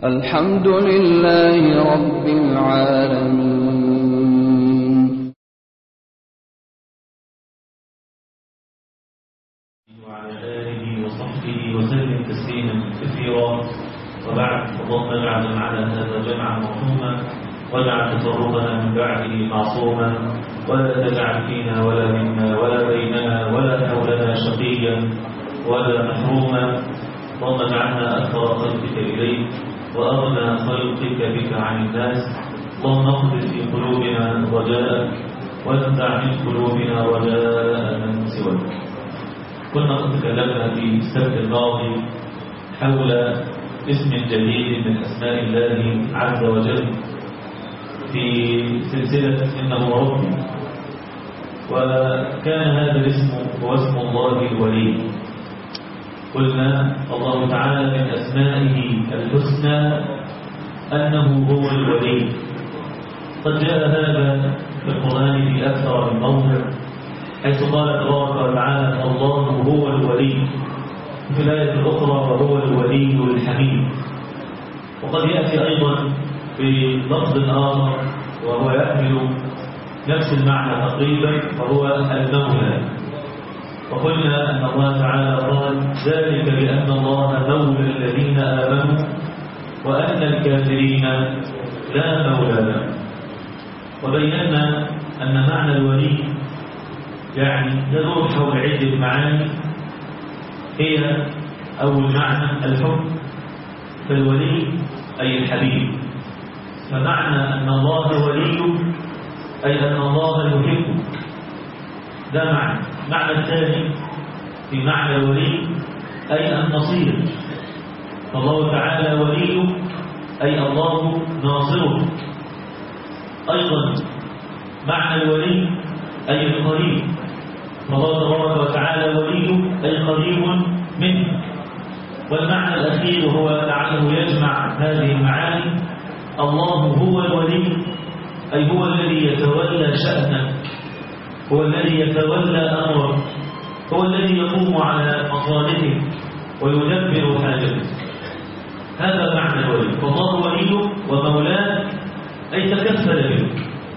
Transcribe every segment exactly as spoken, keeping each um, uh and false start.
الحمد لله رب العالمين. وعلى آله وصحبه وسلم تسليما كثيرا، وبعد. اللهم اجعل معنا هذا جمعا مرحوما، واجعل تفرقنا من بعده معصوما، ولا تجعل فينا ولا منا ولا بيننا ولا حولنا شقيا ولا محروما. اللهم اجعلنا أكثر خلقك إليك وأغنى خلقك بك عن الناس. اللهم اقذف في قلوبنا رجاءك، وانزع من قلوبنا رجاء من سواك. كنا قد تكلمنا في السبت الماضي حول اسم جديد من أسماء الله عز وجل في سلسلة إنه ربي، وكان هذا الاسم هو اسم الله الولي. قلنا الله تعالى من أسمائه الحسنى أنه هو الولي. قد جاء هذا في القرآن في أكثر من موضع، حيث قال تبارك وتعالى الله هو الولي، في الآية الأخرى وهو الولي الحميد. وقد يأتي أيضا بلفظ آخر وهو يحمل نفس المعنى تقريبا، وهو المولى. وقلنا أن الله تعالى قال ذلك بأن الله مولى الذين آمنوا وأن الكافرين لا مولى لهم. وبينا أن معنى الولي يعني يدور حول عدة معاني. هي أول معنى الحب، فالولي أي الحبيب. فمعنى أن الله ولي أي أن الله يحبك، ده معنى. معنى الثاني في معنى الولي أي النصير، فالله تعالى ولي أي الله ناصرك. أيضا معنى الولي أي القريب، فالله تبارك وتعالى ولي أي قريب منه. والمعنى الأخير هو لعله يجمع هذه المعاني، الله هو الولي أي هو الذي يتولى شأنك، هو الذي يتولى أمرك، هو الذي يقوم على مصالحك ويدبر حاجتك. هذا معنى الولي. فالله ولي ومولاك أي تكفل بك،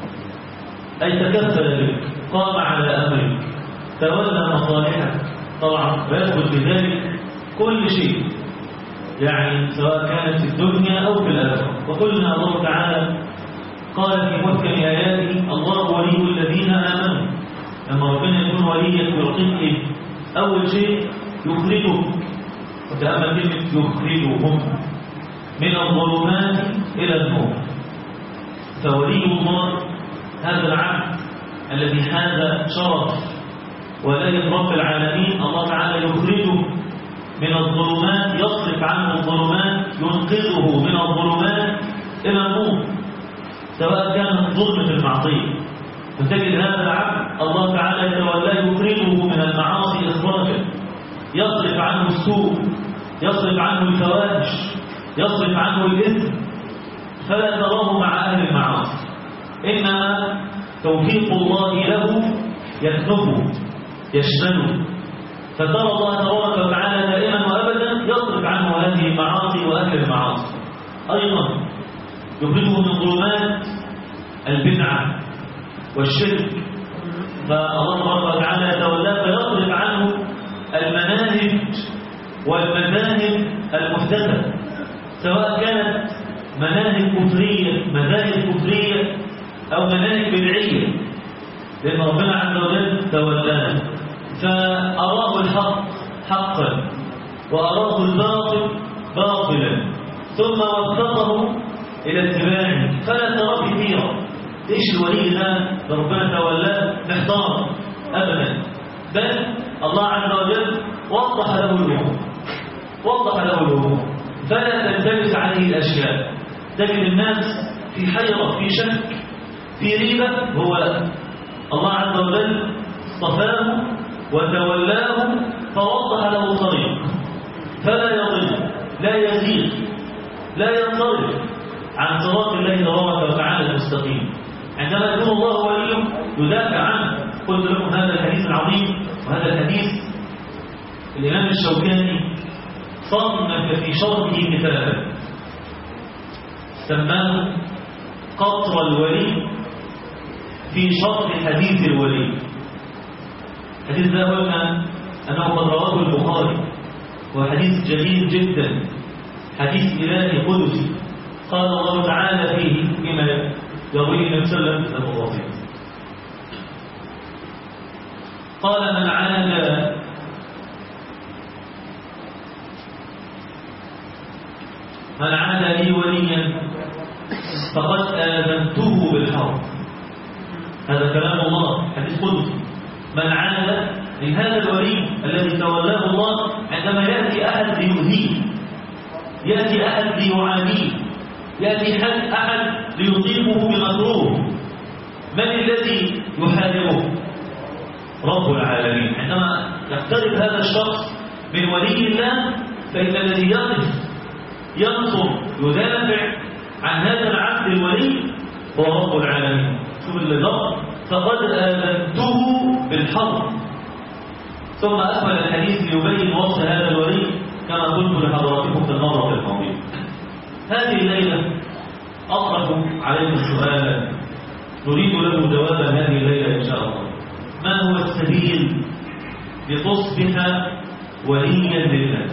أي تكفل بك، قام على أمرك، تولى مصالحك. طبعا ويدخل في ذلك كل شيء، يعني سواء كانت في الدنيا أو في الآخرة. وقلنا الله تعالى قال في محكم آياته الله ولي الذين آمنوا. لما ربنا يكون وليك ويعطيك إيه؟ أول شيء يخرجك، وتأمل كلمة يخرجهم من الظلمات إلى النور. فولي الله هذا العبد الذي هذا شرف ولاية رب العالمين، الله تعالى يخرجه من الظلمات، يصرف عنه الظلمات، ينقذه من الظلمات إلى النور، سواء كانت ظلمة المعصية. فتجد هذا العبد الله تعالى يتولاه يخرجه من المعاصي إخراجا، يصرف عنه السوء، يصرف عنه الفواحش، يصرف عنه الإثم، فلا تراه مع أهل المعاصي، إنما توفيق الله له يكنفه يشمله. فترى الله تبارك وتعالى دائما وأبدا يصرف عنه هذه المعاصي وأهل المعاصي. أيضا يخرجه من ظلمات البدعة والشرك، فالله تبارك وتعالى يتولاه فيصرف عنه المناهج والمذاهب المحدثة، سواء كانت مناهج كفرية، مذاهب كفرية، أو مناهج بدعية، لأن ربنا عز وجل تولاه فأراه الحق حقا وأراه الباطل باطلا، ثم وفقه إلى اتباعه، فلا ترى كثيرا. ليش الولي ده ربنا تولاه محتار أبدا، بل الله عز وجل وضح له الأمور، وضح له الأمور، فلا تلتبس عليه الأشياء. تجد الناس في حيرة، في شك، في ريبة. هو الله عز وجل اصطفاه وتولاه فوضح له الطريق، فلا يضل، لا يزيغ، لا ينصرف عن صراط الله تبارك وتعالى المستقيم. عندما يكون الله وليه يدافع عنه. قلت لكم هذا الحديث العظيم، وهذا الحديث الإمام الشوكاني صنف في شرحه كتابا سماه قطر الولي في شرح حديث الولي. الحديث ده قلنا أنه قد رواه البخاري، وحديث جميل جدا، حديث إلهي قدسي قال الله تعالى فيه بما يرويه النبي صلى الله عليه وسلم. قال من عاد من عاد لي وليا فقد آذنته بالحرب. هذا كلام الله، حديث قدسي. من عاد لهذا الولي الذي تولاه الله، عندما يأتي أحد ليؤذيه، يأتي أحد ليعانيه، يأتي أحد ليصيبه بمكروه، من الذي يحاربه؟ رب العالمين. عندما يقترب هذا الشخص من ولي الله، فإن الذي يقف ينصر يدافع عن هذا العبد الولي هو رب العالمين. شوف اللقاء، فقد آذنته بالحرب. ثم أكمل الحديث ليبين وصف هذا الولي كما قلت لحضراتكم في المرة الماضية. هذه الليلة أطرح عليكم سؤالا نريد له جوابا هذه الليلة إن شاء الله. ما هو السبيل لتصبح وليا لله؟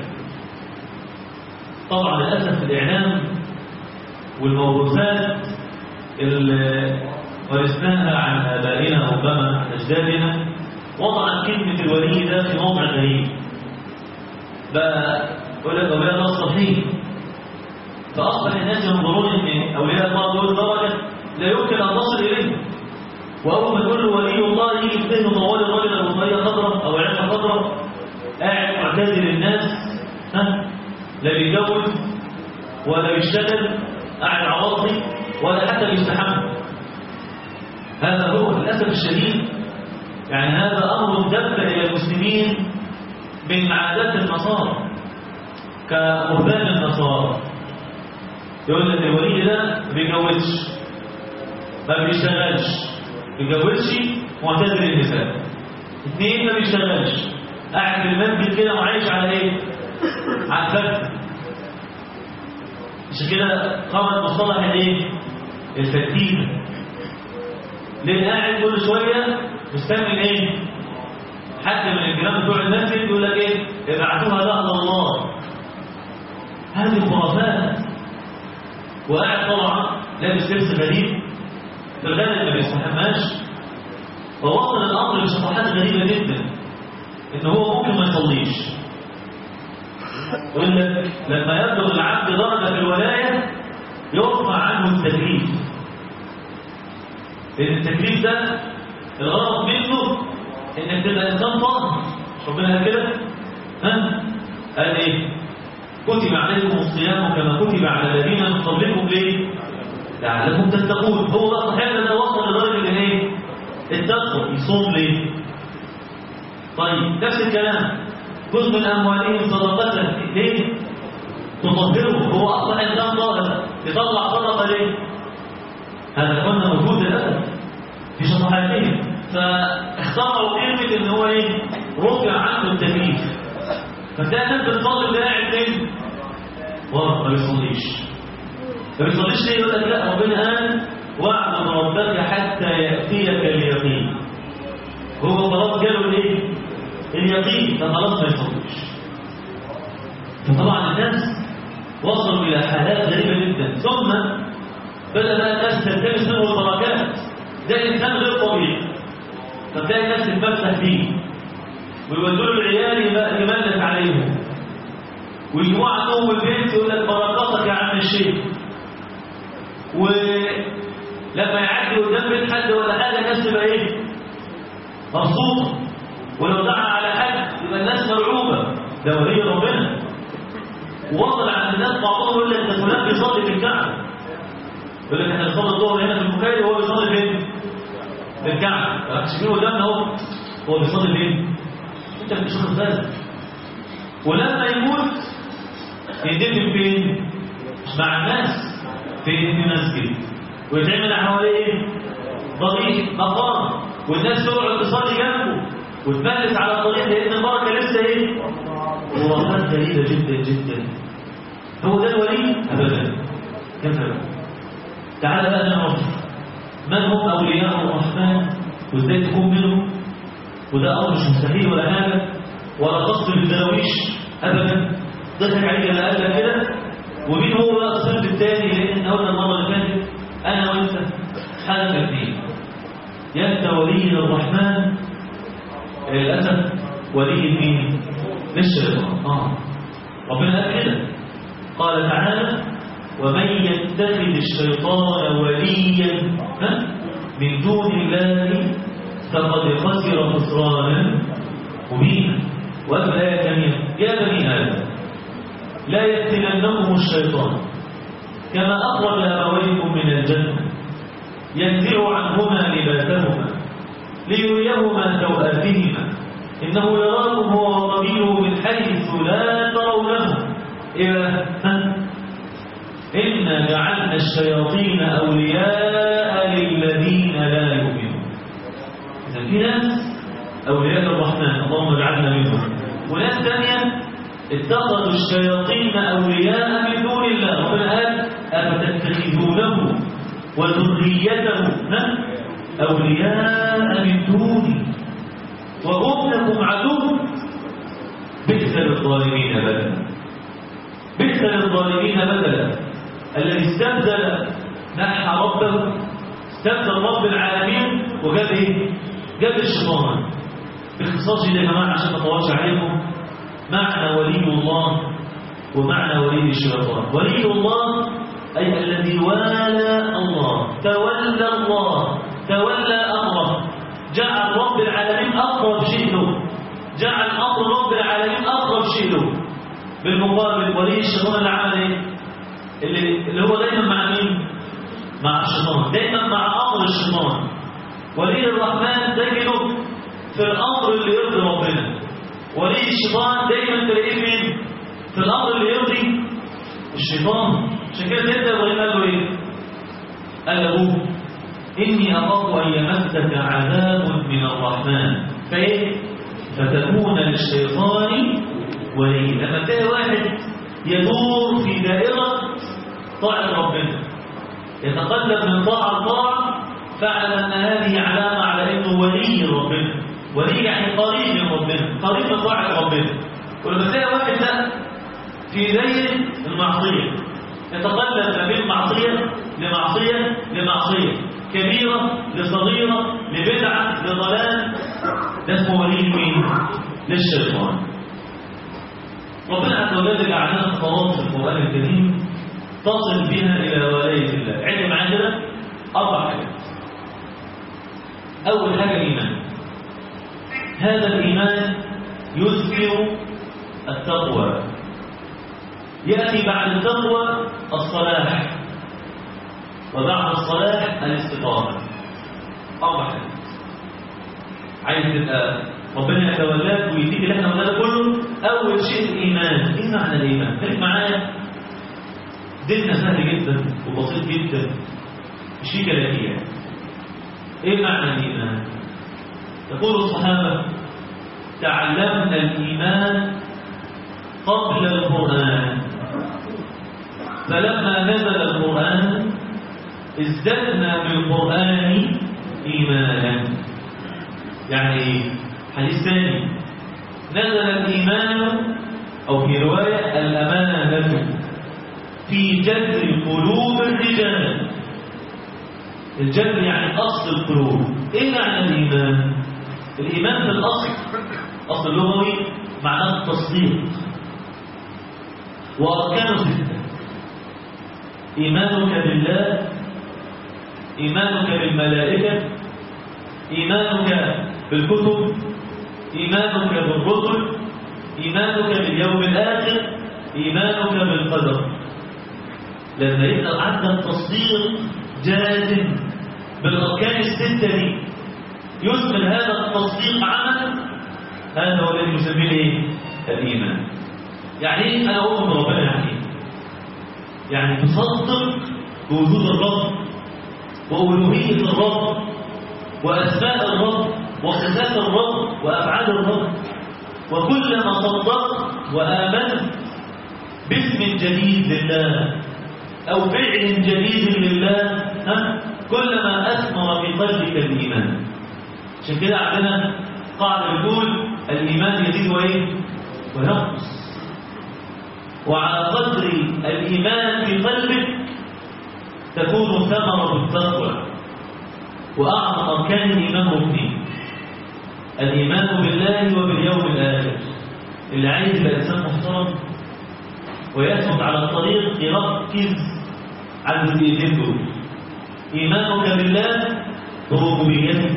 طبعا للأسف الإعلام والموروثات اللي ورثناها عن آبائنا ربما عن أجدادنا وضعت كلمة الولي ده في موضع غريب، بقى يقول لك أولياء الله الصالحين، فأصبح الناس ينظرون أن أولياء الله دول درجة لا يمكن أن تصل إليه، وأول ما تقول له ولي الله يجي في ذهنه طوال الراجل أبو طريقة خضراء أو عينة خضراء قاعد معتزل الناس، ها لا بيتجوز ولا بيشتغل، قاعد عواطلي ولا حتى بيستحمل. هذا هو للأسف الشديد، يعني هذا أمر دب إلى المسلمين من عادات النصارى كمهبان النصارى. يقول لك الولي ده ما بيتجوزش ما بيشتغلش، ما بيتجوزش معتزل النساء، اثنين ما بيشتغلش قاعد في المسجد كده وعايش على ايه؟ على الفتح. عشان كده قامت مصطلح الايه؟ الفتينة. ليه قاعد كل شويه مستني ايه؟ حد من الجيران بتوع المسجد يقول لك ايه؟ ابعتوها لها الله. هذه خرافات. وقاعد طبعا لابس لبس غريب، في الغالب ما بيستحماش، ووصل الامر لشطحات غريبه جدا ان هو ممكن ما يصليش. يقول لك لما يبلغ العبد درجه في الولايه يرفع عنه التكليف، لان التكليف ده الغرض منه انك تبقى انسان طاهر. ربنا قال كده، ها قال ايه؟ كتب عليكم الصيام كما كتب على الذين من قبلكم ليه؟ لعلكم تتقون. هو بقى صاحبنا ده وصل لدرجه الايه؟ التقوى. يصوم ليه؟ طيب نفس الكلام، خذ من اموالهم صدقه ليه؟ تطهرهم. هو اصلا انسان طاهر، يطلع صدقه ليه؟ هذا كنا موجود الان في شطحاتهم، فاخترعوا كلمه ان هو ايه؟ رفع عنه التكليف. فتلاقي الناس بتصلي ده قاعد فين؟ ورا ما بيصليش. ما بيصليش ليه؟ يقول لك لا ربنا قال واعبد ربك حتى ياتيك اليقين. هو خلاص جاله الايه؟ اليقين، فخلاص ما يصليش. فطبعا الناس وصلوا الى حالات غريبه جدا. ثم بدا بقى الناس تلتمس منه البركات. ده انسان غير طبيعي، فتلاقي الناس تتفتح فيه ويودوا له العيال يملك عليهم، ويجوا عندهم البيت يقول لك بركاتك يا عم الشيخ. ولما يعدي قدام بيت حد ولا حاجه الناس تبقى ايه؟ مبسوطه. ولو دعا على حد يبقى الناس مرعوبه، ده ولي ربنا. ووصل عند الناس بعضهم يقول لك ده فلان بيصلي في الكعبه. يقول لك احنا بنصلي الظهر هنا في البخاري وهو بيصلي فين؟ في الكعبه. شايفينه قدامنا اهو، هو بيصلي فين؟ انت مش واخد بالك. ولما يموت يدفن فين؟ مع الناس في مسجد، ويتعمل حواليه ضريح مقام، والناس تقعد تصلي جنبه وتملس على الطريق، لان البركه لسه ايه؟ خرافات غريبه جدا جدا. هو ده الولي؟ ابدا. كذا تعال بقى نعرف من هم أولياء الرحمن وإزاي تكون منهم. وده أمر مش مستحيل ولا حاجة ولا قصد بالدراويش أبدا، ضحك عليك اللي قال لك كده. ومين هو بقى الصنف الثاني؟ لأن قلنا المرة اللي فاتت أنا وأنت حاجة اثنين، يا أنت ولي الرحمن للأسف ولي مين؟ للشيطان. آه ربنا قال كده، قال تعالى ومن يتخذ الشيطان وليا من دون الله فقد خسر خسرانا مبينا. والآية الثانية يا بني آدم لا يفتننكم الشيطان كما أخرج أبويكم من الجنة ينزع عنهما لباسهما ليريهما سوآتهما إنه يراكم هو وقبيله من حيث لا ترونه إذا إنا جعلنا الشياطين أولياء للذين لا يؤمنون. إذا في ناس أولياء الرحمن اللهم اجعلنا منهم، وناس ثانية اتخذوا الشياطين أولياء من دون الله. ربنا قال أفتتخذونه وذريته أولياء من دوني وهم لكم عدو بئس للظالمين بدلا. بئس للظالمين بدلا. الذي استبدل نحى ربه، استبدل رب العالمين وجاب ايه؟ جاب الشيطان. باختصار شديد يا جماعه عشان ما اطولش عليكم، معنى ولي الله ومعنى ولي الشيطان. ولي الله أي الذي والى الله، تولى الله، تولى أمره، جعل رب العالمين أقرب شيء له، جعل أمر رب العالمين أقرب شيء له. بالمقابل ولي الشيطان اللي عمل ايه؟ اللي, اللي هو دايما مع مين؟ مع الشيطان، دايما مع أمر الشيطان. ولي الرحمن تجده في الأمر اللي يرضي ربنا، ولي الشيطان دايما تلاقيه فين؟ في الأمر اللي يرضي الشيطان. عشان كده سيدنا إبراهيم قال له إيه؟ قال له إني أخاف أن يمسك عذاب من الرحمن فإيه؟ فتكون للشيطان وليا. لما تلاقي واحد يدور في دائرة طاعة ربنا، يتقلب من طاعة لطاعة، فاعلم أن هذه علامة على إنه ولي ربنا. ولي يعني قريب من ربنا، قريب من طاعة ربنا. ولما تلاقي واحد ده في دايرة المعصية، يتقلب ما بين معصية لمعصية لمعصية، كبيرة لصغيرة لبدعة لضلال، ده اسمه ولي مين؟ للشيطان. ربنا عز وجل جعلنا خطوات في القرآن الكريم تصل بها إلى ولاية الله. عندي معانا كده أربع حاجات. أول حاجة الإيمان. هذا الإيمان يثمر التقوى، يأتي بعد التقوى الصلاح، وبعد الصلاح الاستقامة. أربع حاجات. عايز تبقى ربنا يتولاك ويديك اللي احنا قلنا كله. أول شيء الإيمان. إيه معنى الإيمان؟ خليك معايا، ديننا سهل جدا وبسيط جدا، مش فيه كلاكية. إيه معنى الإيمان؟ يقول الصحابة تعلمنا الإيمان قبل القرآن، فلما نزل القرآن ازددنا بالقرآن إيمانا. يعني إيه؟ حديث ثاني نزل الإيمان أو في رواية الأمانة في جذر قلوب الرجال. الجذر يعني أصل القلوب. إيه معنى الإيمان؟ الإيمان في الأصل أصل اللغوي معناه التصديق، وأركانه ستة: إيمانك بالله، إيمانك بالملائكة، إيمانك بالكتب، إيمانك بالرسل، إيمانك باليوم الآخر، إيمانك بالقدر. لما يبقى عندك تصديق جازم بالأركان الستة دي، يثمر هذا التصديق عمل، هذا هو الذي نسميه ايه؟ الإيمان. يعني ايه أنا أؤمن بربنا؟ يعني ايه؟ يعني تصدق بوجود الرب وألوهية الرب وأسماء الرب وصفات الرب وأفعال الرب. وكلما صدقت وآمنت باسم جديد لله أو فعل جديد لله ها كلما أثمر في قلبك الإيمان. عشان كده عندنا قاعدة بتقول الإيمان يزيد وإيه؟ وينقص. وعلى قدر الإيمان في قلبك تكون ثمرة التقوى. وأعظم أركان الإيمان ركنين: الإيمان بالله وباليوم الآخر. اللي عايز يبقى إنسان محترم ويثبت على الطريق يركز على الجزئيتين دول: إيمانك بالله بربوبيته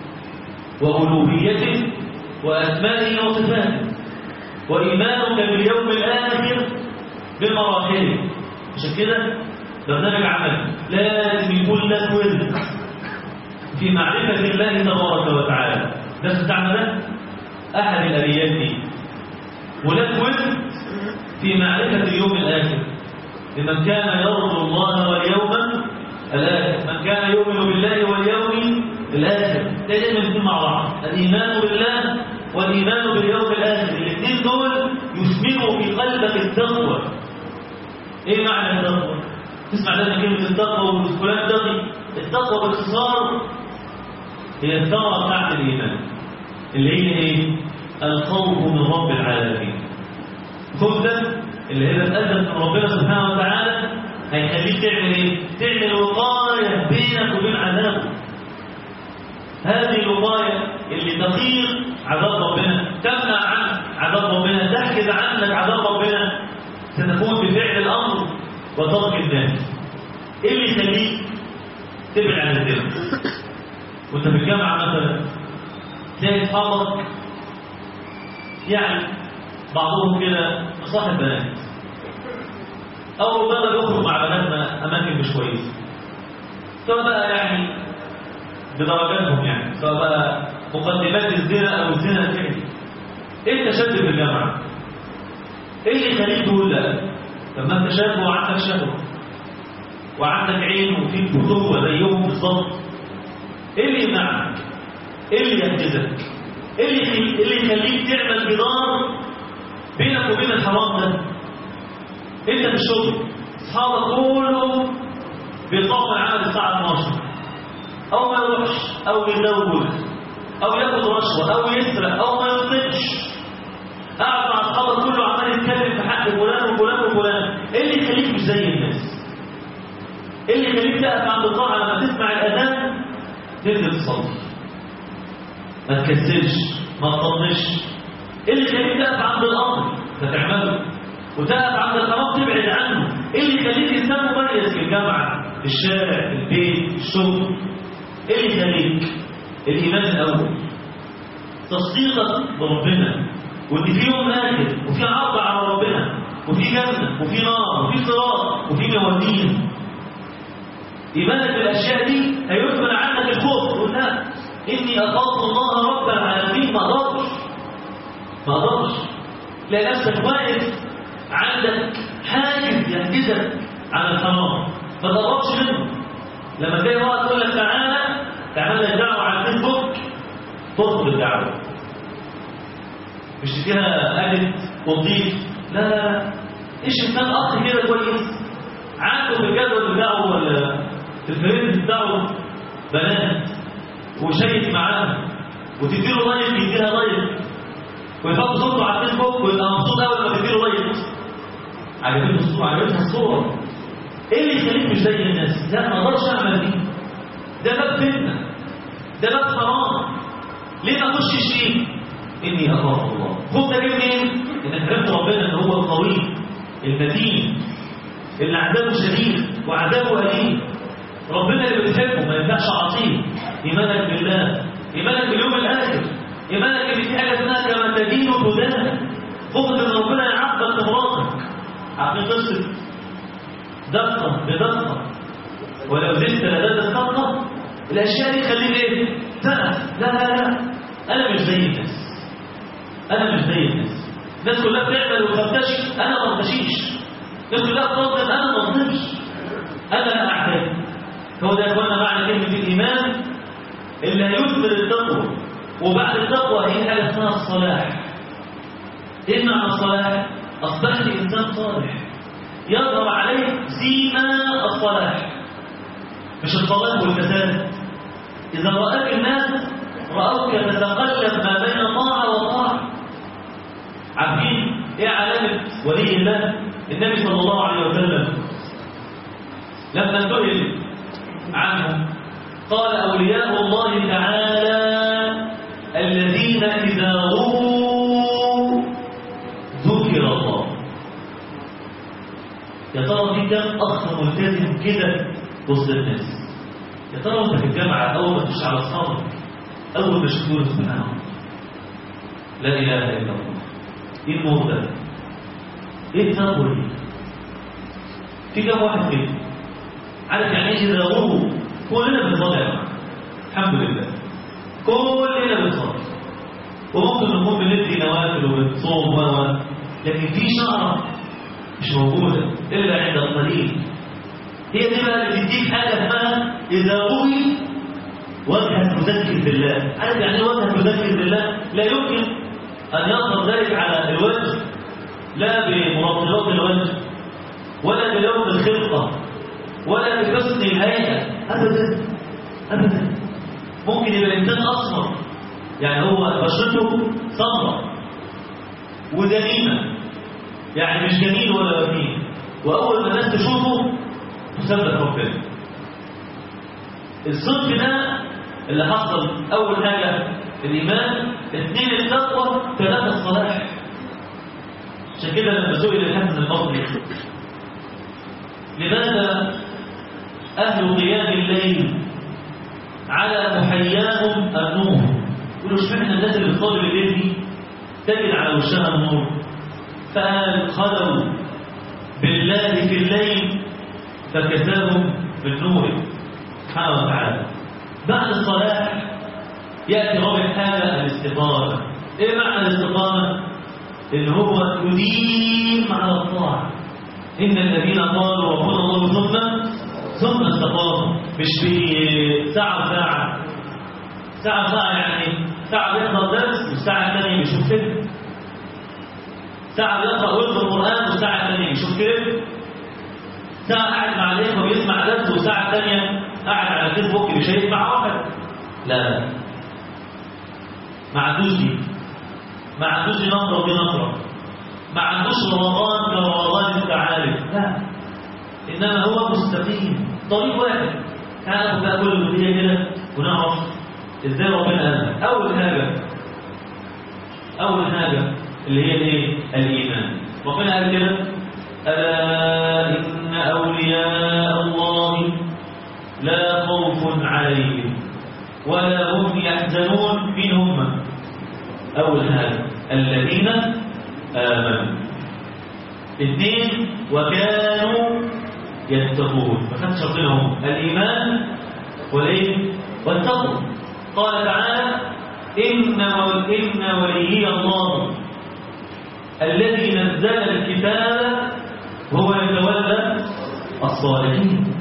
وألوهيته وأسمائه وصفاته، وإيمانك باليوم الآخر بمراحله. عشان كده برنامج عمل لازم يكون لك ورد في معرفة الله تبارك وتعالى. ده بتاعنا ده أحد الآليات دي. ولك ورد في معرفة اليوم الآخر لمن كان يرجو الله واليوم الآخر، من كان يؤمن بالله واليوم الآخر. لازم يكون مع بعض الإيمان بالله والإيمان باليوم الآخر. الاثنين دول يثمروا في قلبك التقوى. إيه معنى التقوى؟ تسمع لنا كلمة التقوى وفلان تقي. التقوى باختصار هي الثمرة بتاعت الإيمان اللي هي إيه؟ الخوف من رب العالمين. الخوف ده اللي هي تتأدب من ربنا سبحانه وتعالى هيخليك تعمل إيه؟ تعمل وقاية بينك وبين عذابه. هذه الوقاية اللي تقير عذاب ربنا، تمنع عنك عذاب ربنا، تحجز عنك عذاب ربنا، ستكون بفعل الأمر وترك النهي. إيه اللي يخليك تبعد عن الذنب؟ وأنت في الجامعة مثلا تلاقي أصحابك يعني بعضهم كده مصاحب بنات، أو بدأ يخرج مع بناتنا أماكن مش كويسة، سواء بقى يعني بدرجاتهم، يعني سواء بقى مقدمات الزنا أو الزنا الفعلي. أنت شاب في الجامعة، إيه اللي يخليك تقول لا؟ لما أنت شاب وعندك شهوة وعندك عين وفيك فتوة زيهم بالظبط، إيه اللي يمنعك؟ إيه اللي يحجزك؟ إيه اللي اللي يخليك تعمل جدار بينك وبين الحرام ده؟ أنت في الشغل أصحابك كلهم بيطلعوا من العمل الساعة اتناشر، أو ما يروحش أو يزوج أو ياخد رشوة أو يسرق أو ما ينطقش، قاعد مع أصحابك كله عمال يتكلم في حق فلان وفلان وفلان. إيه اللي يخليك مش زي الناس؟ إيه اللي يخليك تقف عند الطاعة لما تسمع الأذان تنزل تصلي؟ ما تكسلش، ما تطنش. إيه اللي يخليك تقف عند الأمر فتعمله، وتقف عند الحرام تبعد عنه؟ إيه اللي يخليك إنسان مميز في الجامعة، في الشارع، في البيت، في الشغل؟ إيه اللي يخليك؟ الإيمان الأول، تصديقك بربنا، وإن في يوم آخر وفي عرض على ربنا، وفي جنة وفي نار وفي صراط وفي موازين. إيمانك بالأشياء دي هيثمر عنك الخوف. تقول لا، إني أخاف الله رب العالمين. ما أقدرش ما أقدرش تلاقي نفسك واقف عندك حاجز يحجزك عن الحرام، ما تقربش منه. لما تلاقي واحد يقول لك تعالى تعمل لك دعوة على الفيسبوك، ترفض الدعوة. مش فيها أجد وضيف، لا لا لا. إيش إنسان أخ كده كويس عنده في الجدول بتاعه ولا في الفريق بتاعه بنات وشيك معاهم، وتديله لايك يديها لايك، ويحط صورته على الفيسبوك ويبقى مبسوط أول ما تديله لايك. عجبته الصورة، عجبتها الصورة. إيه اللي يخليك مش زي الناس؟ لا، ما أقدرش أعمل دي. ده باب فتنة، ده باب حرام. ليه ما أخشش فيه؟ إني أخاف الله. خوف ده جه منين؟ إنك عرفت ربنا إن هو القوي المتين اللي عذابه شديد وعذابه أليم. ربنا اللي بتحبه ما ينفعش عصيه. إيمانك بالله، إيمانك باليوم الآخر، إيمانك اللي في حاجة اسمها كما تدين تدان. خوفك إن ربنا يعاقبك بمراتك. عارفين قصة دقة بدقة ولو زدت لدى الدقة؟ الأشياء دي تخليك إيه؟ تقف. لا لا لا، أنا مش زي الناس، أنا مش زي الناس. الناس كلها بتعمل وتفتش، أنا ما افتشيش. الناس كلها بتظلم، أنا ما اظلمش. أنا لا أعتاد. هو ده يا إخوانا معنى كلمة الإيمان اللي هيثمر التقوى. وبعد التقوى هي حاجة اسمها الصلاح. إيه معنى الصلاح؟ أصبحت إنسان صالح. يظهر عليه سيما الصلاح مش الصلاح والفساد. إذا رأك الناس رأوك تتقلب ما بين طاعة وطاعة. عارفين إيه علامة ولي الله؟ النبي صلى الله عليه وسلم لما سئل عنه قال أولياء الله تعالى الذين إذا رؤوا ذكر الله. يا ترى في كم أخ ملتزم كده وسط الناس؟ يا ترى أنت في الجامعة أول ما تخش على أصحابك أول ما تشوفوا سبحان الله لا إله إلا الله. إيه الموت ده؟ إيه التنظر دي؟ في كم واحد كده؟ عارف يعني إيه إذا رؤوا؟ كلنا بنصلي يا جماعة الحمد لله كلنا بنصلي وممكن نكون بندي نوافل وبنصوم و لكن في شعره مش موجوده الا عند القليل. هي دي بقى اللي بتديك حاجه اسمها اذا روي وجهك تذكر بالله. عارف يعني ايه وجهك تذكر بالله؟ لا يمكن ان يظهر ذلك على الوجه لا بمرطبات الوجه ولا بلون الخلقه ولا بحسن الهيئه ابدا ابدا. ممكن يبقى الانسان اسمر يعني هو بشرته سمراء ودميمه يعني مش جميل ولا وسيم واول ما الناس تشوفه تسبح ربنا. الصدق ده اللي حصل اول حاجه الايمان، اثنين التقوى، ثلاثه الصلاح. عشان كده لما سئل الحسن البصري لماذا أهل قيام الليل على محياهم النور؟ يقولوا اشمعنى الناس اللي بتصلي بالليل دي تجد على وشها النور؟ فقال خلوا بالله في الليل فكساهم بالنور سبحانه وتعالى. بعد الصلاة يأتي رابع حاجة الاستقامة. إيه معنى الاستقامة؟ إن هو يديم على الطاعة. إن الذين قالوا ربنا الله ثم ثم استقاموا مش في ساعة وساعة ساعة وساعة يعني ساعة بيحضر درس والساعة الثانية بيشوف فيلم، ساعة بيقرأ ورد القرآن والساعة الثانية بيشوف فيلم، ساعة قاعد مع الإخوة بيسمع درس والساعة الثانية قاعد على الفيسبوك بيشارك مع واحد. لا لا ما عندوش دي، ما عندوش دي نظرة ودي نظرة، ما عندوش رمضان كرمضان التعارف، لا إنما هو مستقيم طريق واحد. هناخد بقى كل الجزئية كده ونعرف إزاي ربنا قال. أول حاجة أول حاجة اللي هي الإيه؟ الإيمان. ربنا قال كده ألا إن أولياء الله لا خوف عليهم ولا هم يحزنون. مين هم؟ أول حاجة الذين آمنوا. اثنين وكانوا يتقون. فخدش ربنا هم الإيمان والإيه؟ والتقوى. قال تعالى إن إن ولي الله الذي نزل الكتاب هو يتولى الصالحين.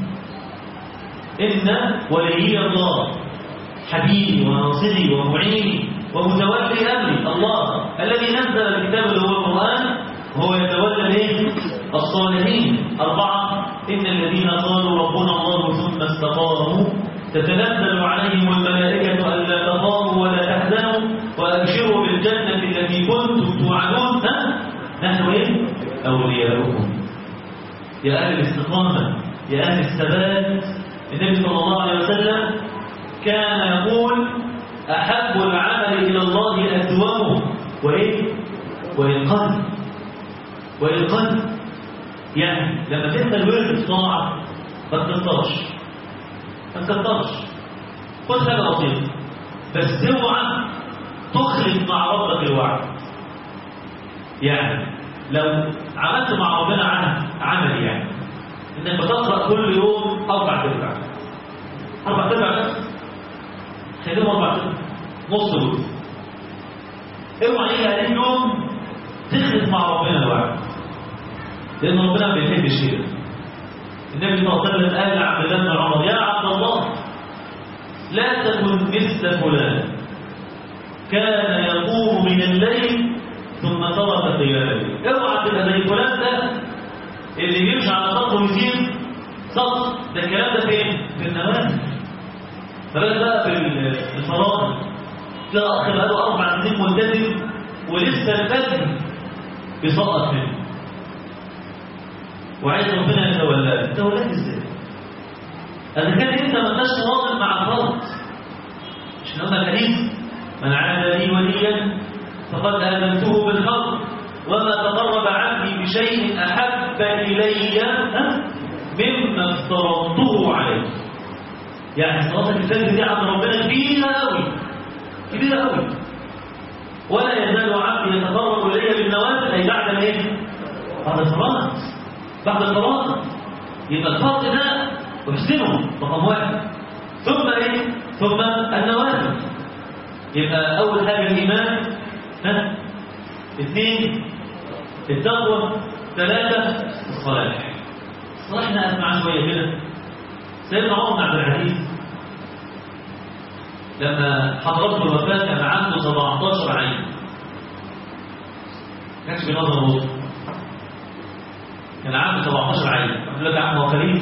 إن ولي الله حبيبي وناصري ومعيني ومتولي أمري الله الذي نزل الكتاب اللي هو القرآن هو يتولى ليه؟ الصالحين. أربعة إن الذين قالوا ربنا الله ثم استقاموا تتنزل عليهم الملائكة ألا تخافوا ولا تحزنوا وأبشروا بالجنة التي كنتم توعدون. نحن إيه؟ أولياؤكم. يا أهل الاستقامة يا أهل الثبات. النبي صلى الله عليه وسلم كان يقول أحب العمل إلى الله أدومه وإيه؟ وإلقن وإلقن. يعني لما تبدأ الورد الطاعة ما تكترش ما تكترش خد حاجة بسيطة بس اوعى تخلف مع ربك الوعد. يعني لو عملت مع ربنا عمل يعني انك بتقرأ كل يوم أربع تربع أربع تربع بس خليهم أربع تربع نص جزء. اوعى يجي عليك يوم تخلف مع ربنا الوعد لأن ربنا ما بيحبش كده. النبي صلى الله عليه وسلم قال لعبد الله بن عمر يا عبد الله لا تكن مثل فلان كان يقوم من الليل ثم ترك قيام الليل. اوعى تبقى زي فلان ده اللي بيمشي على سطر ويسير سطر، ده الكلام ده فين؟ في النوازل. فبالك بقى في الفرائض تلاقي اخ بقاله اربع سنين ملتزم ولسه الفجر بيسقط منه وعايز ربنا يتولاه. يتولاه ازاي؟ اذا كان انت ما انتش مواظب مع الفرض. مش قلنا الحديث من عاد لي وليا فقد آذنته بالحرب وما تقرب عبدي بشيء احب الي مما افترضته عليه. يعني صلاه الفجر دي عند ربنا كبيره قوي كبيره قوي. ولا يزال عبدي يتقرب الي بالنوافل، اي بعد الايه؟ بعد الصلاه. بعد الصلاه يبقى الفرض ده احسنه رقم واحد، ثم ايه؟ ثم النوافل. يبقى اول حاجه الايمان، ها؟ اثنين التقوى، ثلاثه الصلاح. الصلاح احنا اسمع شويه كده. سيدنا عمر بن عبد العزيز لما حضرته الوفاه كان عنده سبعتاشر عام، ما كانش بينظر وسط، كان عنده سبعتاشر عام. يقول لك يا عم هو خليفه،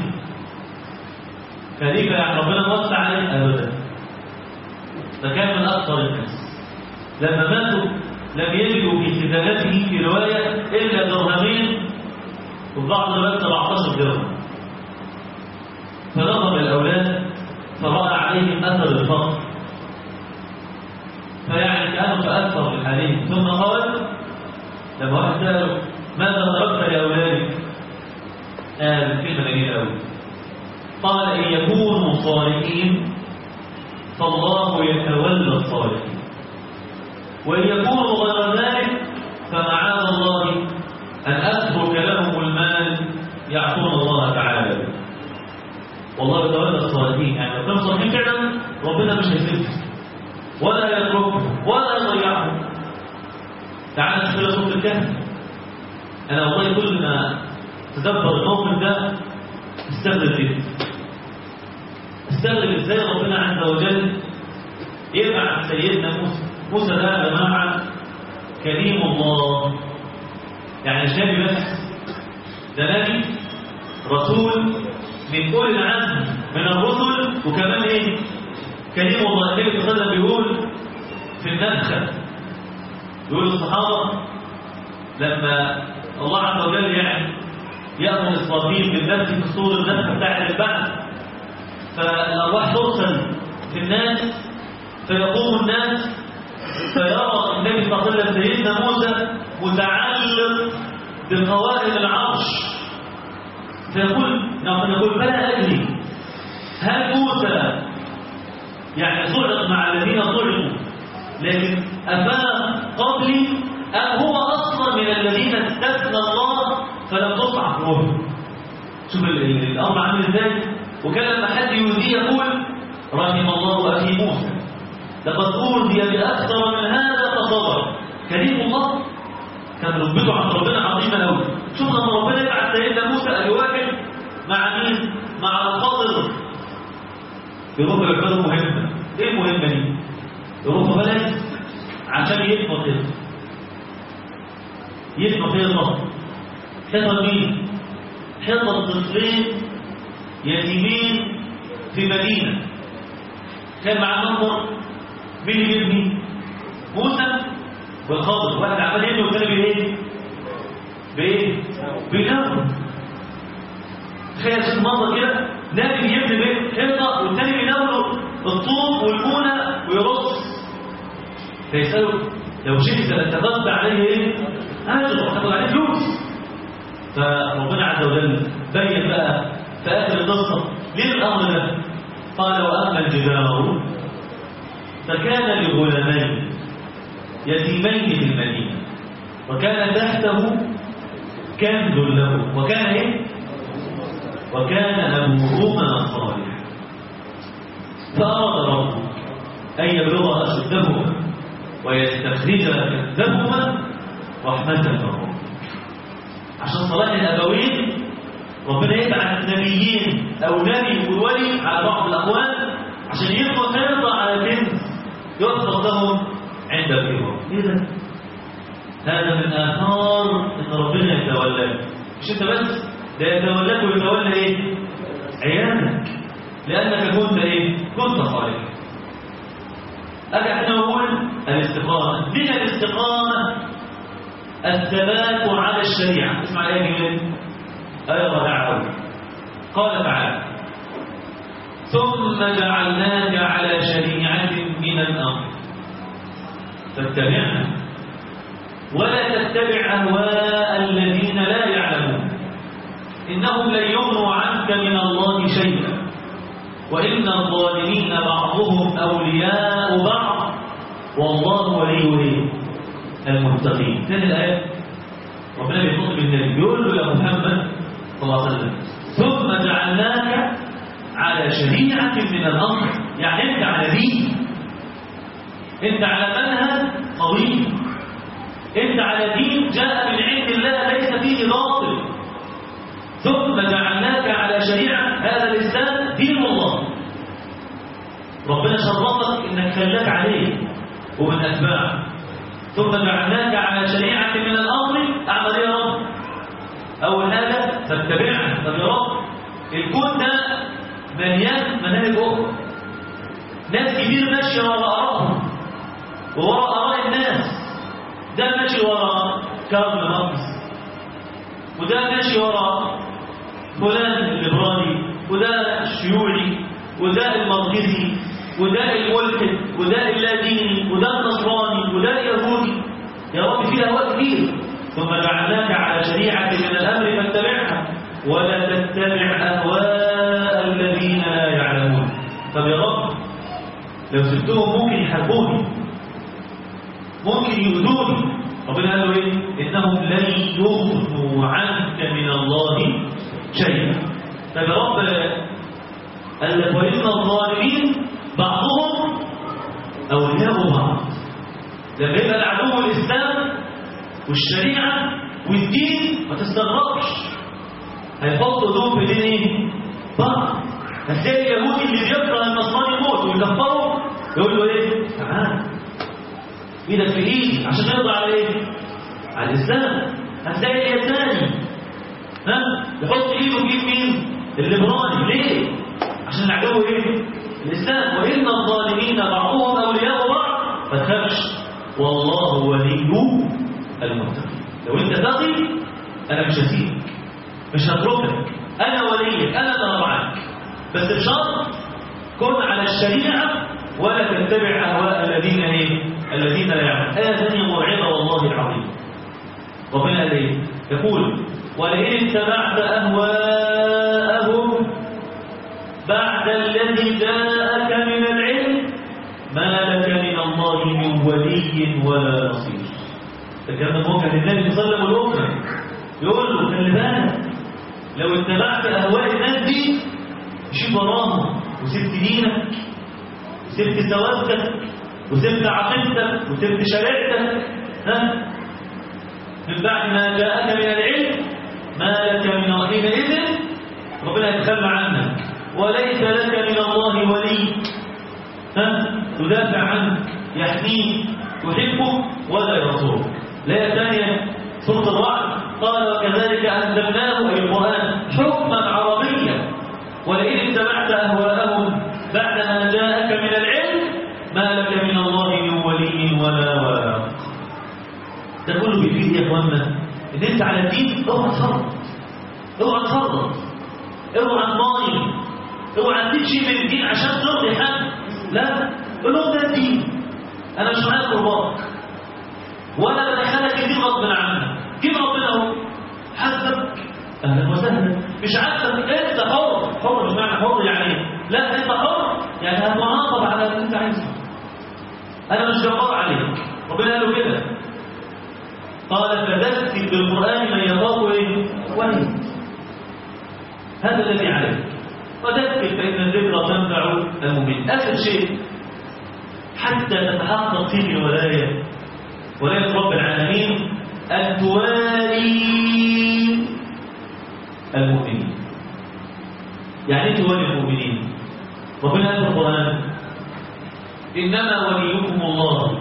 خليفه يعني ربنا وسع عليه؟ ابدا، ده كان من اكثر الناس. لما ماتوا لم يجدوا في خزانته في روايه الا درهمين وفي بعض الروايات سبعتاشر درهم. فنظر الاولاد فراى عليهم اثر الفقر، فيعني كانوا تاثر بحالهم. ثم قال لما واحد ساله ماذا تركت لاولادك؟ قال كلمه جميله قوي، قال ان يكونوا صالحين فالله يتولى الصالحين، وان يكونوا غير ذلك فمعاذ الله ان اترك لهم المال يعصون الله تعالى. والله يتولى الصالحين، يعني لو كانوا صالحين فعلا ربنا مش هيسيبهم ولا يتركهم ولا يضيعهم. تعال نشوف سوره الكهف. انا والله كل ما تدبر الموقف ده استغرب جدا، استغرب ازاي ربنا عز وجل يبعث سيدنا موسى. موسى ده يا جماعه كريم الله، يعني شابي بس، ده نبي رسول من اولي العزم من الرسل، وكمان ايه؟ كريم الله. النبي صلى الله عليه وسلم بيقول في النفخه، بيقول للصحابه لما الله عز وجل يعني يأمر إسرافيل بالنفخ في الصور، النفخه بتاعت البعث، فالأرواح ترسل في الناس فيقوم الناس فيرى النبي صلى الله عليه وسلم سيدنا موسى متعلق بقوائم العرش، فيقول نعم يقول بلى أجلي، هل موسى يعني صعق مع الذين صعقوا لكن أفاق قبلي أم هو أصلا من الذين استثنى الله فلم تصعق روحه؟ شوف الأمر عامل ازاي. وكان لما حد يؤذيه يقول رحم الله أخي موسى لقد أوذي بأكثر من هذا فصبر. كريم الله، كان ربته عند ربنا عظيمة قوي. شوف لما ربنا يبعث سيدنا موسى الواحد مع مين؟ مع الخضر، يروح يعملوا مهمة. ايه المهمة دي؟ يروحوا بلد عشان يبنوا خطة، يبنوا خطة. خطة مين؟ خطة طفلين يتيمين في مدينة، كان معاه منظر مين اللي يبني؟ موسى والخضر. واحد عمال يبني والثاني بايه؟ بايه؟ بينام. تخيل شوف المنظر كده، نبي يبني بيت حيطة والثاني بيناوله الطوب والمونة ويرص. فيسألوا لو شئت لاتخذت عليه ايه؟ اجر وتاخد عليه فلوس. فربنا عز وجل بين بقى في اخر القصه ليه الامر ده؟ قال واما الجدار فكان لغلامين يتيمين في المدينه وكان تحته كنز له وكان ايه؟ وكان ابوهما صالحا فاراد ربك ان يبلغ اشدهما ويستخرج كنزهما رحمه من ربك. عشان صلاح الابوين ربنا يبعث نبيين او نبي وولي على بعض الاقوال عشان يبقى خيرا على كنز يحفظ لهم عند الكبر. ايه ده؟ هذا من اثار ان ربنا يتولاه. مش انت بس، ده يتولاك ويتولى ايه؟ عيالك، لأنك كنت ايه؟ كنت صالحا. أجي احنا نقول الاستقامة. من الاستقامة الثبات على الشريعة. اسمع ايه جميل؟ آية رائعة. قال تعالى: ثم جعلناك على شريعة من الأمر فاتبعها ولا تتبع أهواء الذين لا يعلمون إنهم لن يغنوا عنك من الله شيئا وإن الظالمين بعضهم أولياء بعض والله ولي المتقين. ثاني الآية ربنا بيطلب النبي يقول له يا محمد صلى الله عليه وسلم: ثم جعلناك على شريعة من الأمر، يعني أنت على دين، أنت على منهج قوي، أنت على دين جاء من عند الله ليس فيه باطل. ثم جعلناك على شريعة، هذا الإسلام دين الله، ربنا شرطك إنك خلاك عليه ومن أتباعه. ثم جعلناك على شريعة من الأمر، أعمل إيه يا رب؟ أول حاجة فاتبعها. طب يا رب الكون ده مليان مناهج أخرى، ناس كتير ماشية وراء آرائهم ووراء آراء الناس. ده ماشي وراء كارل ماركس، وده ماشي وراء فلان الليبرالي، وده الشيوعي، وده الماركسي، وده الملحد، وده اللاديني، وده النصراني، وده اليهودي. يا رب في أهواء كتير. ثم جعلناك على شريعة من الأمر فاتبعها ولا تتبع أهواء الذين لا يعلمون. طب يا رب لو سبتهم ممكن يحبوني، ممكن يؤذوني. ربنا قال له ايه؟ انهم لن يغنوا عنك من الله شيئا. طب يا رب قال لك وان الظالمين بعضهم اولياء بعض. لما يبقى العدو الاسلام والشريعه والدين ما تستغربش، هيحطوا دول في دين ايه؟ بعض. هتلاقي اليهودي اللي بيكره النصراني يموت ويكفره يقول له ايه؟ تعال ايدك في ايدي عشان يرضى على ايه؟ على الاسلام. هتلاقي اليساني ها يحط ايده في ايد مين؟ الليبرالي. ليه؟ عشان العدو ايه؟ الاسلام. وان الظالمين بعضهم اولياء بعض ما تخافش والله ولي المتقين. لو انت تقي انا مش هسيبك، مش هتركك، انا وليك، انا اللي معاك، بس بشرط كن على الشريعه ولا تتبع اهواء الذين ايه؟ الذين لا يعلمون. آية ثانية مرعبة والله العظيم. ربنا قال ايه؟ يقول: ولئن اتبعت أهواءهم بعد الذي جاءك من العلم ما لك من الله من ولي ولا نصير. فكان موقع النبي صلى الله عليه وسلم يقول له خلي بالك، لو اتبعت أهواء الناس دي مشيت وراهم وسبت دينك وسبت ثوابتك وسبت عقيدتك وسبت شريعتك، ها من بعد ما جاءك من العلم ما لك من الله حينئذ ربنا يتخلى عنك وليس لك من الله ولي ها يدافع عنك يحميك يحبك ولا ينصرك. لا ثانية سورة الرعد قال: وكذلك أنزلناه أي القرآن حكما عربيا ولئن اتبعت أهواءهم بعد ما جاءك من العلم ما لك من الله من ولي ولا واق. ده كله بيفيد يا اخوانا ان انت على الدين. اوعى تفرط، اوعى تفرط، اوعى تضايق، اوعى تمشي من الدين عشان ترضي حد. لا، قول لهم ده الدين، انا مش معاك قرباك ولا بدخلك الدين غصب عنك. كيف ربنا اهو حسبك اهلا وسهلا، مش عاجبك انت حر. حر مش معنى حر يعني لا، انت حر يعني هتناقض على اللي انت عايزه. انا مش جبار عليك. ربنا قال له كده، قال: فذكر بالقران من يخاف ايه؟ وعيد. هذا الذي عليك، وذكر فان الذكرى تنفع المؤمن. اخر شيء حتى تتحقق فيه الولايه، ولايه رب العالمين، ان توالي المؤمنين. يعني ايه توالي المؤمنين؟ ربنا قال في القرآن: إنما وليكم الله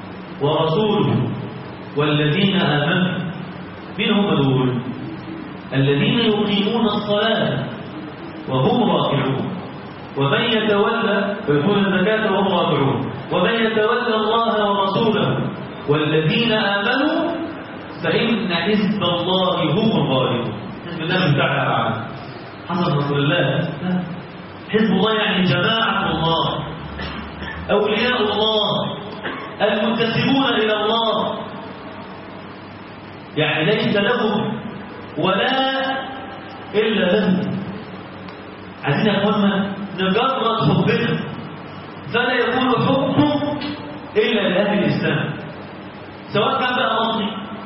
ورسوله والذين آمنوا. مين هم دول؟ الذين يقيمون الصلاة وهم راكعون ومن يتولى ويؤتون الزكاة وهم راكعون ومن يتولى الله ورسوله والذين آمنوا فإن حزب الله هم الغالبون. حزب الله مش بتاع أفعال حسب رسول الله، حزب الله يعني جماعة الله، أولياء الله المنتسبون إلى الله، يعني ليس لهم ولا إلا لهم. عايزين يا أخوانا نجرد حبنا فلا يكون حبه إلا لأهل الإسلام، سواء كان بقى مصري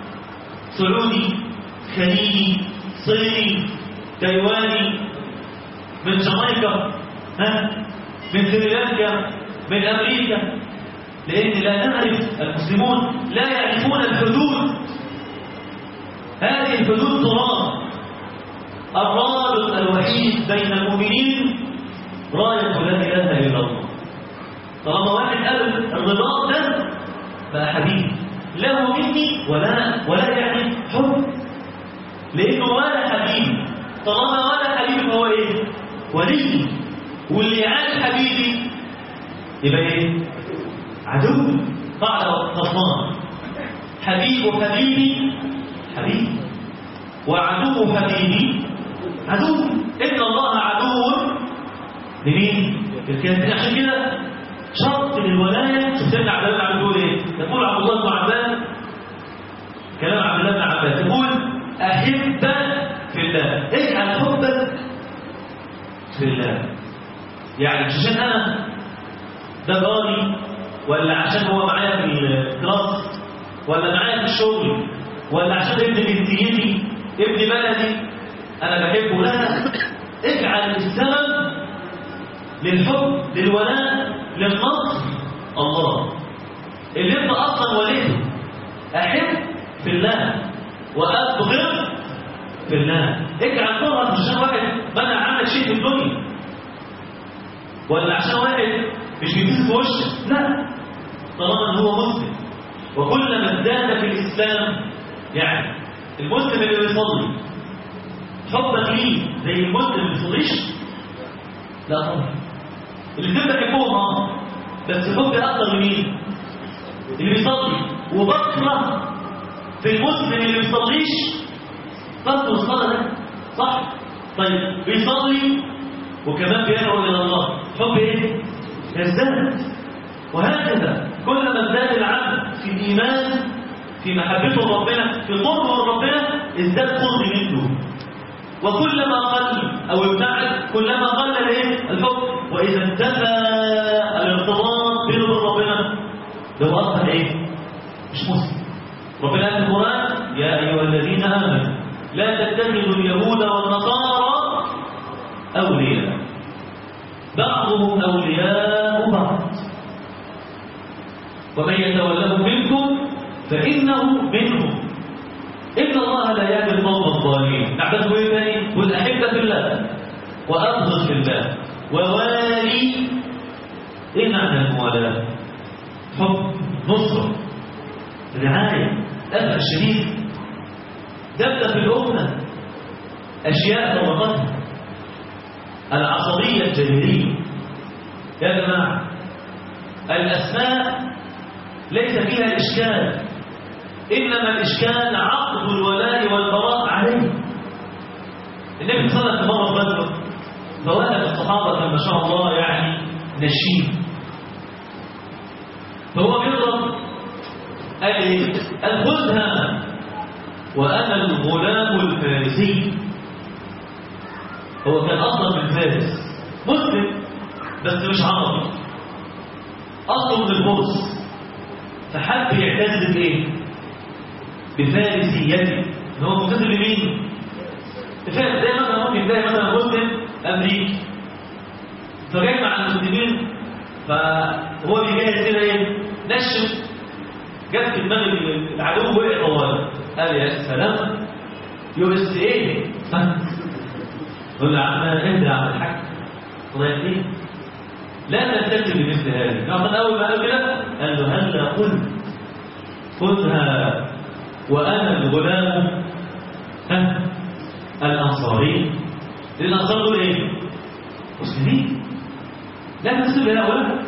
سعودي خليجي صيني تايواني من جامايكا ها من سريلانكا من أمريكا، لأن لا نعرف المسلمون لا يعرفون الحدود. هذه الحدود تراب. الرابط الوحيد بين المؤمنين راية لا إله إلا الله. طالما واحد قال الرباط ده بقى حبيبي له مني ولا ولا يعني حب، لأنه ولا حبيبي. طالما ولا حبيبي هو إيه؟ ولي. واللي يعاد حبيبي يبقى إيه؟ عدو. قاعدة خصمان حبيب حبيبي حبيبي وعدو حبيبي عدو. إن الله عدو لمين؟ الكافرين. عشان كده شرط للولاية. سيدنا عبد الله بن عباس ايه؟ يقول عبد الله بن عباس كلام عبد الله بن عباس يقول أحب في الله. اجعل حبك في الله، يعني مش عشان أنا ده جاري ولا عشان هو معايا في الكلاس ولا معايا في الشغل ولا عشان ابن بنتيتي ابن بلدي أنا بحبه. لا، اجعل السبب للحب للولاء للنصر الله اللي انت اصلا وليه. احب في الله وابغض في الله. اجعل كرهك مش عشان واحد منع عنك شيء في الدنيا ولا عشان واحد مش بيديك في وشك، لا، طالما ان هو مسلم. وكلما ازداد في الاسلام، يعني المسلم اللي بيصلي حبك ليه زي المسلم اللي ما بيصليش، لا طبعا. الاثنين بحبهم اه، بس حبي اكتر من مين؟ اللي بيصلي. وبكره في المسلم اللي ما بيصليش بكره الصلاه ده، صح؟ طيب بيصلي وكمان بيدعو الى الله، حب ايه؟ يزداد. وهكذا كلما ازداد العبد في الايمان في محبته لربنا في قربه من ربنا ازداد قرب منه، وكلما قل او ابتعد كلما قل الايه؟ الحب. واذا انتفى الارتباط بينه وبين ربنا ده هو اصلا ايه؟ مش مسلم. ربنا قال في القران يا ايها الذين امنوا لا تتخذوا اليهود والنصارى اولياء بعضهم اولياء بعض ومن يتولهم منكم فانه منهم إن الله لا يهدي القوم الظالمين. نعبده ايه تاني؟ قل أحب في الله وأبغض في الله ووالي. إيه معنى الموالاة؟ حب، نصرة، رعاية، أثر شديد. دبت في الأمة أشياء فرقتها العصبية الجاهلية. يا جماعة الأسماء ليس فيها إشكال، إنما الإشكال عقد الولاء والبراء عليه. النبي صلى الله عليه وسلم مرة بدر فوقف الصحابة كان ما شاء الله يعني نشيد، فهو بيضرب قال إيه؟ قال خذها وأنا الغلام الفارسي. هو كان أصلا من فارس، مسلم بس مش عربي، أصله من الفرس، فحب يعتز بإيه؟ بفارسيته. ان هو ممتاز بمين؟ بفارس. زي مثلا ممكن تلاقي مثلا مسلم امريكي فجاي مع المسلمين فهو بيجهز كده ايه؟ نشف جت في دماغ العدو وقع طوال قال يا سلام يو اس ايه؟ قول له يا عم اهدى يا عم الحاج طيب ايه؟ لا تلتزم بمثل هذه. اصلا اول ما قال كده قال له هلا قل خذها وأنا الغلام الأنصاري. الأنصار دول إيه؟ مسلمين، لا تنسب هؤلاء.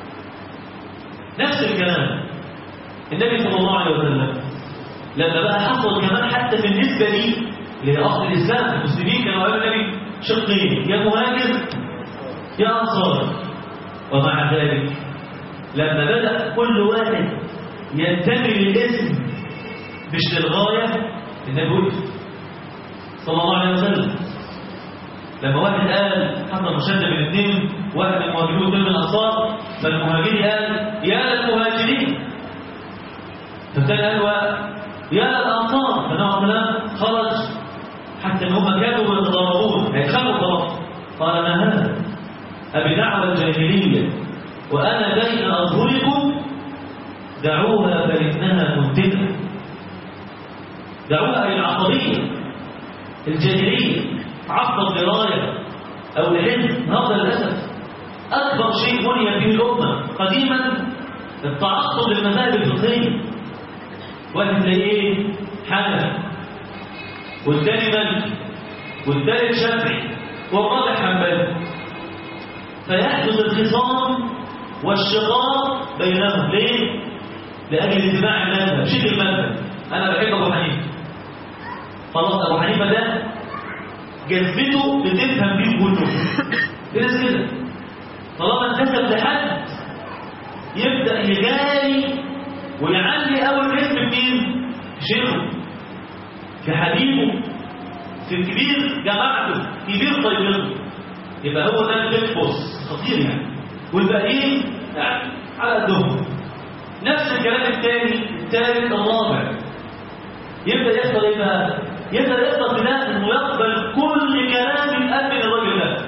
نفس الكلام النبي صلى الله عليه وسلم لما بقى حصل كمان حتى بالنسبة لي لأصل الإسلام، المسلمين كانوا قالوا النبي شقين، يا مهاجر يا أنصار. ومع ذلك لما بدأ كل واحد ينتمي للاسم مش للغاية، النبي وقف صلى الله عليه وسلم. لما واحد قال حصل مشادة بين الاثنين، واحد من المهاجرين واثنين من الأنصار، فالمهاجرين قال يا للمهاجرين، فالثاني قال يا للأنصار، فنوع الكلام خرج حتى ان هم كانوا يتضاربون هيخافوا خلاص. قال ما هذا أبدعوى الجاهلية وأنا بين أظهركم، دعوها فإنها منتنة. دعوها أي العصبية الجاهلية، عصب الدراية أو العلم. هذا للأسف أكبر شيء بني به الأمة قديما، التعصب للمذاهب الفقهية. واحد تلاقيه حنفي والثاني مالكي والثالث شافعي والرابع حنبلي، فيحدث الخصام والشقاق بينهم. ليه؟ لأجل اتباع المذهب، شيء المذهب. أنا بحب أبو حنيفة، خلاص أبو حنيفة ده جذبته بتفهم بيه كله. في ناس كده طالما انتسب لحد يبدأ يجاري ويعلي أول اسم مين؟ شيخه، في حبيبه، في كبير جماعته، كبير طيبته. يبقى هو ده البيكبوس خطير يعني، والباقيين يعني على قدهم. نفس الكلام الثاني الثالث الرابع، يبدأ يحصل ايه بقى؟ يبدأ يحصل بناء انه يقبل كل كلام يتقال من الراجل ده،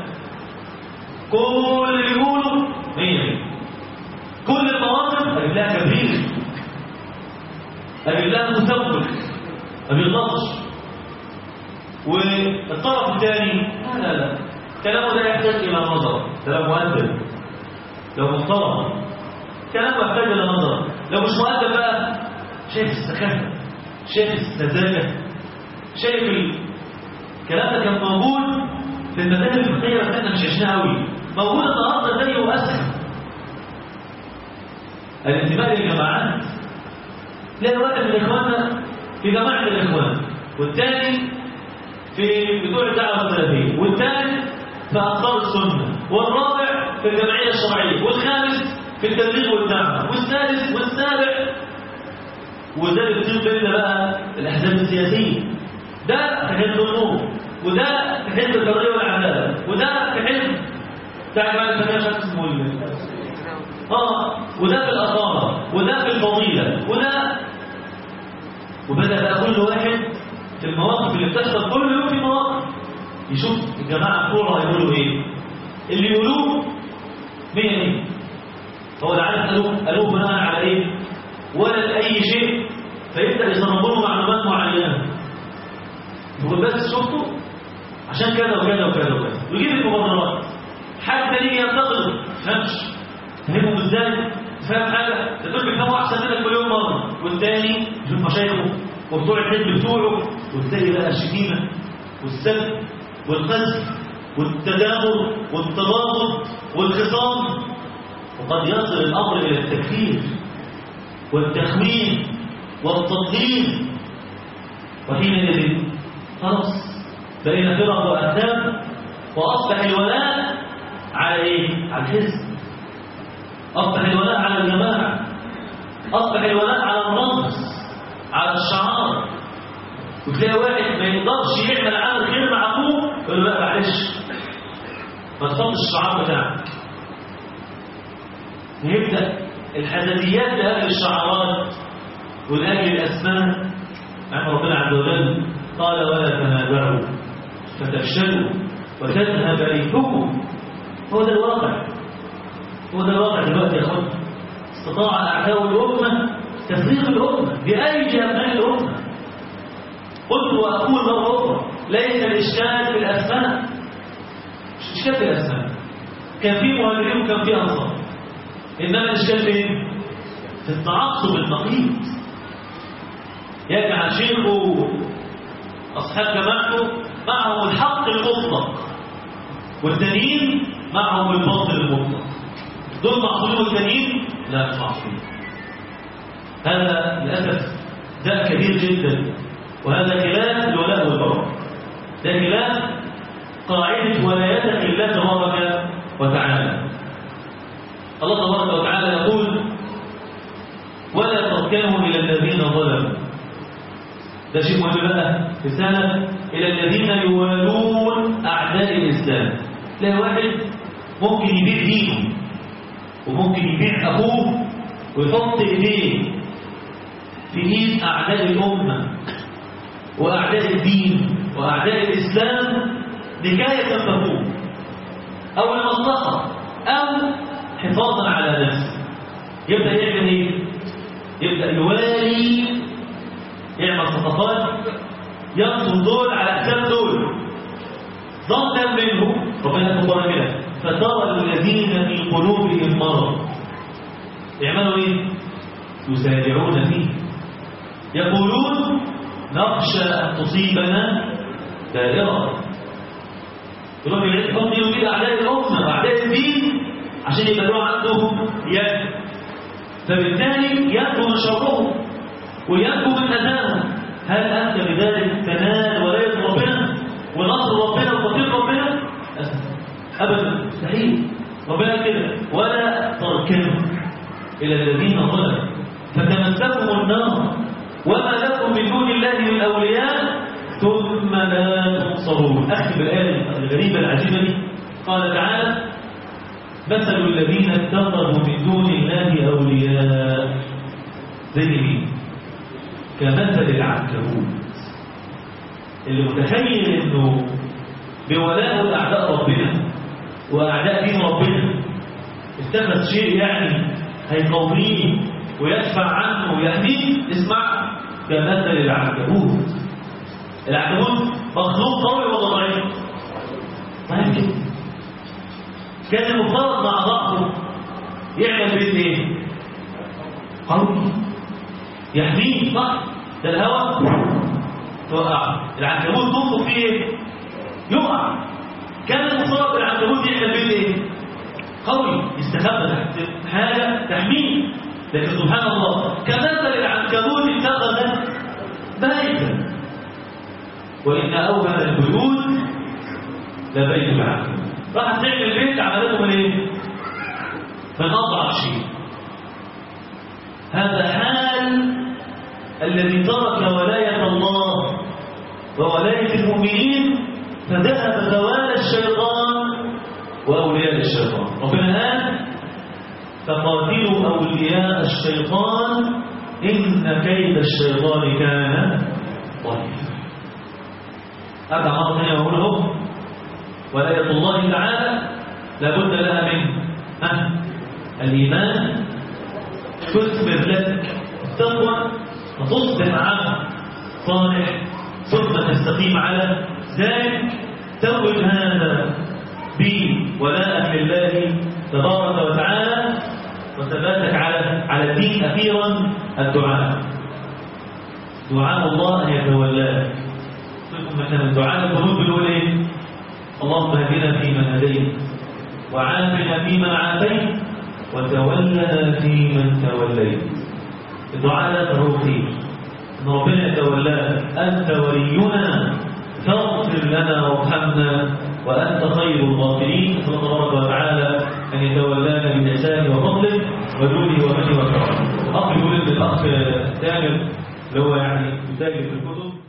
كل اللي يقوله مية، كل المواقف اجيب لها كبير، اجيب لها مسوق، ما بيغلطش. والطرف الثاني لا لا لا، كلامه ده يحتاج الى نظر، كلام مؤدب لو محترم، كلامه يحتاج الى نظر. لو مش مؤدب بقى شايف السخافه، شايف السذاجه، شايف الكلام ده كان موجود في المذاهب الفقهيه بس احنا مش عشناه قوي، موجود النهارده زيه واسهل. الانتماء للجماعات، لا واحد من اخواننا في جماعه الاخوان، والثاني في بتوع الدعوه السلفيه، والثالث في انصار السنه، والرابع في الجمعيه الشرعيه، والخامس في التبليغ والدعوه، والثالث والسابع. وده اللي بيصير بيننا بقى الاحزاب السياسيه، ده في حزب النور، وده في حزب الحريه والعداله، وده في حزب بتاع جماعه الفتاه شخص اسمه اه وده في الاثاره، وده في الفضيله، وده. وبدا بقى كل واحد في المواقف اللي بتحصل كل يوم في مواقف يشوف الجماعه بتوعه هيقولوا ايه، اللي يقولوه مية مية. هو لا عارف قالوه قالوه بناء على ايه ولا لاي شيء، فيبدا يصنفوا له معلومات معينه. يقول بس شفتوا عشان كذا وكذا وكذا وكذا، ويجيب المبررات. حتى يجي ينتقد ما تفهمش، فهمهم ازاي؟ تفهم حاجه؟ ده دول بيفهموا احسن منك مليون مره. والثاني يشوف مشايخه وبتوع الحزب بتوعه، وتلاقي بقى الشتيمه والسب والقذف والتدابر والتباغض والخصام، وقد يصل الامر الى التكفير والتخوين والتضليل. وحينئذ خلاص بقينا فرق واحزاب، واصبح الولاء على ايه؟ على الحزب، اصبح الولاء على الجماعه، اصبح الولاء على الرمز، على الشعار. وتلاقي واحد ما يقدرش يعمل عمل خير مع اخوه يقول له لا معلش ما تحطش الشعار بتاعك. ويبدا الحدثيات لاجل الشعارات ولاجل الاسماء. مع ربنا عز وجل قال ولا تنازعوا فتفشلوا وتذهب ريحكم. هو ده الواقع، هو ده الواقع دلوقتي يا اخوان. استطاع اعداء الامه تفريق الامه باي ابناء الامه. قلت واقول مره اخرى ليس الاشكال في الاسماء، مش اشكال في الاسماء، كان في مهاجرين وكان في انصار، انما الاشكال فين؟ في التعصب المقيت. يجعل شيخه اصحاب جماعته معهم الحق المطلق، والتانيين معهم الباطل المطلق. دول معصومين والتانيين لا مش معصومين. هذا للأسف ده كبير جدا، وهذا خلاف الولاء والبراء، ده خلاف قاعدة ولايتك لله تبارك وتعالى. الله تبارك وتعالى يقول ولا تركنوا إلى الذين ظلموا. ده شيء مهم بقى، رسالة إلى الذين يوالون أعداء الإسلام. لا واحد ممكن يبيع دينه وممكن يبيع أخوه ويحط إيديه في إيد أعداء الأمة وأعداء الدين وأعداء الإسلام نكاية تفهم أو لمصلحة أو حفاظا على نفسه. يبدأ يعمل إيه؟ يبدأ يوالي، يعمل صفقات، ينصر دول على حساب دول ظنا منه. ربنا يقول كده فترى الذين في قلوبهم مرض يعملوا ايه؟ يسارعون فيه يقولون نخشى ان تصيبنا دائره. يروح يحط يد اعداء الامه واعداء الدين عشان يبقوا عندهم يد، فبالتالي ينجو من شرهم وينجو من اذاهم. هل انت بذلك تنال ولايه ربنا ونصر ربنا وتوفيق ربنا؟ ابدا، مستحيل. ربنا كده ولا تركنوا الى الذين ظلموا فتمسكهم النار وما لكم من دون الله من اولياء ثم لا تنصرون. اختم الايه الغريبه العجيبه دي. قال تعالى مثل الذين اتخذوا من دون الله اولياء زي مين؟ كمثل العنكبوت. اللي متخيل انه بولاء اعداء ربنا واعداء دين ربنا اتخذ شيء يعني هيقويه ويدفع عنه ويهديه، اسمع كمثل العنكبوت. العنكبوت مخلوق قوي ولا ضعيف؟ ضعيف كده. كان المفترض مع ضعفه يعمل بيت ايه؟ قوي يحميه، صح؟ ده الهواء توقع، العنكبوت تنفخ فيه ايه؟ يقع. كان المفترض العنكبوت يعمل بيت ايه؟ قوي يستخبى تحت حاجه تحميه، لكن سبحان الله كمثل العنكبوت اتخذ بيتا وان اوهن البيوت لبيت العنكبوت. راحت تعمل بيت عملته من ايه؟ من اضعف شيء. هذا حال الذي ترك ولاية الله وولاية المؤمنين فذهب زوال الشيطان وأولياء الشيطان. ربنا قال فقاتلوا أولياء الشيطان إن كيد الشيطان كان ضعيفا. أرجع مرة ثانية وأقول لهم ولاية الله تعالى لابد لها من أه؟ الإيمان تثبت لك التقوى وتصبح عبد صالح ثم تستقيم على ذلك. توج هذا بولاء لله تبارك وتعالى وثباتك على على الدين. أخيرا الدعاء، دعاء الله أن يتولاك. مثلا الدعاء القلوب بنقول ايه؟ اللهم اهدنا فيمن هديت وعافنا فيمن عافيت وتولنا فيمن توليت. الدعاء لا تروحي ان ربنا يتولانا، انت ولينا فاغفر لنا وارحمنا وانت خير الغافرين. نسال الله تبارك وتعالى ان يتولانا بإحسانه وفضله وجوده ومنه وكرمه. اخ يقول الاخ تامر اللي هو يعني يتاجر في الكتب